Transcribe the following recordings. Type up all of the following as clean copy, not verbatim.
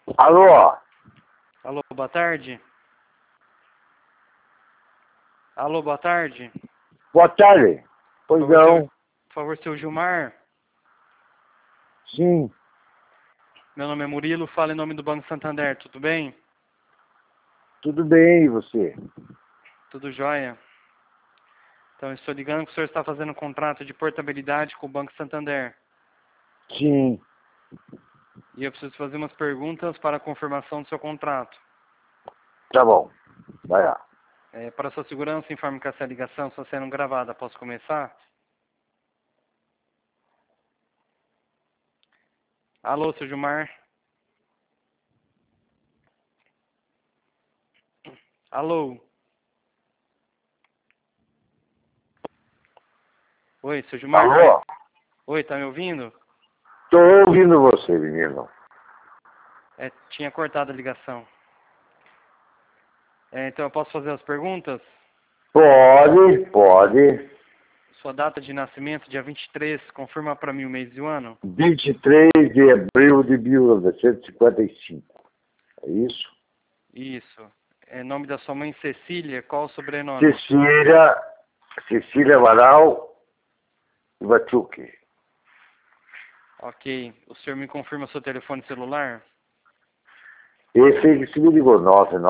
Alô? Alô, boa tarde. Alô, boa tarde. Boa tarde. Pois não. Por favor, seu Gilmar. Sim. Meu nome é Murilo, falo em nome do Banco Santander, tudo bem? Tudo bem, e você? Tudo jóia. Então, eu estou ligando que o senhor está fazendo um contrato de portabilidade com o Banco Santander. Sim. E eu preciso fazer umas perguntas para a confirmação do seu contrato. Tá bom. Vai lá. Para sua segurança, informe que essa ligação está sendo gravada. Posso começar? Alô, seu Gilmar. Alô. Oi, seu Gilmar. Alô? Oi, tá me ouvindo? Tô ouvindo você, menino. Tinha cortado a ligação. Então eu posso fazer as perguntas? Pode. Sua data de nascimento, dia 23, confirma para mim o mês e o ano? 23 de abril de 1955. É isso? Isso. Nome da sua mãe, Cecília, qual o sobrenome? Cecília Amaral Ivachuki. Ok. O senhor me confirma seu telefone celular? Esse aí que se me ligou,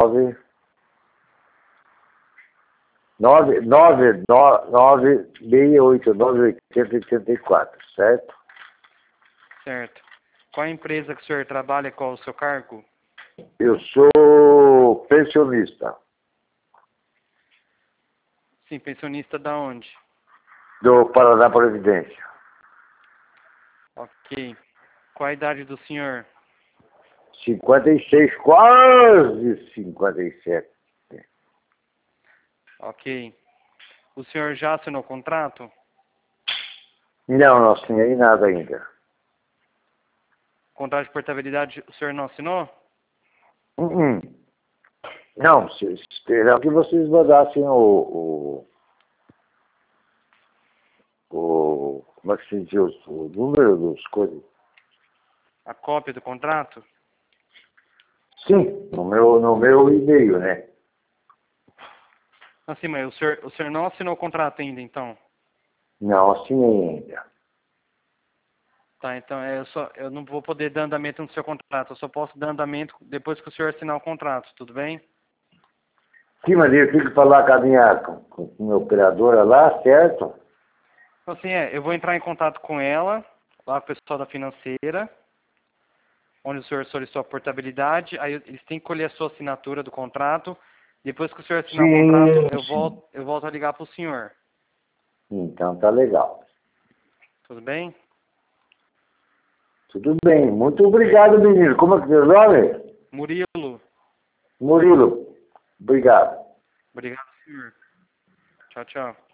9689884, certo? Certo. Qual a empresa que o senhor trabalha e qual o seu cargo? Eu sou pensionista Sim, pensionista da onde? do Paraná Previdência. Ok. Qual a idade do senhor? 56, quase 57. Ok. O senhor já assinou o contrato? Não assinei nada ainda. Contrato de portabilidade, o senhor não assinou? Uh-uh. Não, esperava que vocês mandassem como é que se diz, o número dos coisas. A cópia do contrato? Sim, no meu e-mail, né? Assim, mas o senhor não assinou o contrato ainda, então? Não assinei ainda. Tá, então eu não vou poder dar andamento no seu contrato, eu só posso dar andamento depois que o senhor assinar o contrato, tudo bem? Sim, mas eu tenho que falar com a minha operadora lá, certo? Então, assim, eu vou entrar em contato com ela, lá com o pessoal da financeira, onde o senhor solicitou a portabilidade, aí eles têm que colher a sua assinatura do contrato, depois que o senhor assinar o contrato, Sim. eu volto a ligar para o senhor, Então tá legal. tudo bem? Tudo bem. Muito obrigado, menino. Como é que é seu nome? Murilo, Murilo. Obrigado. obrigado, senhor. Tchau, tchau.